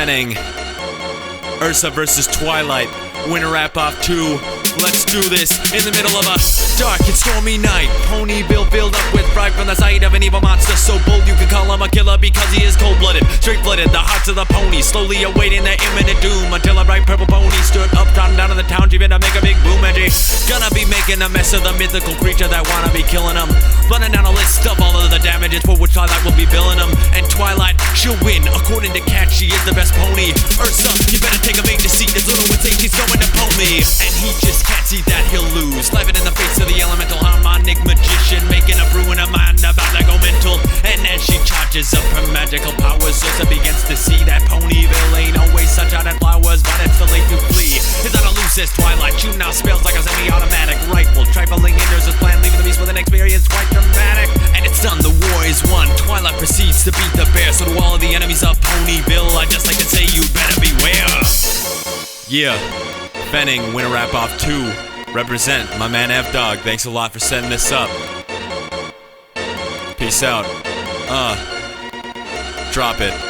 Fenning, Ursa versus Twilight, winner wrap-off 2. Let's do this in the middle of a dark and stormy night. Ponyville filled up with fright from the sight of an evil monster so bold you can call him a killer because he is cold-blooded, straight-blooded. The hearts of the pony slowly awaiting their imminent doom until a bright purple pony stood up, trotting down to the town, dreaming to make a big boom. And she's gonna be making a mess of the mythical creature that wanna be killing him, running down a list of all of the damages for which Twilight will be billing him. And Twilight, she'll win according to Cat, she is the best pony. Ursa, you better take a major seat, as little as she's going to pony. And he just can't see that he'll lose, laughing in the face of the elemental harmonic magician, making a brew in her mind about to go mental. And as she charges up her magical powers, Ursa begins to see that Ponyville ain't always sunshine and flowers, but it's too late to flee. It's not a loose as Twilight, shooting out spells like a semi-automatic rifle, trifling in Ursa's plan, leaving the beast with an experience quite dramatic. And it's done, the war is won. Twilight proceeds to beat the bear, so to all of the enemies of Ponyville, I'd just like to say you better beware. Yeah, Fenning, winner wrap-off 2. Represent my man F-Dog. Thanks a lot for setting this up. Peace out. Drop it.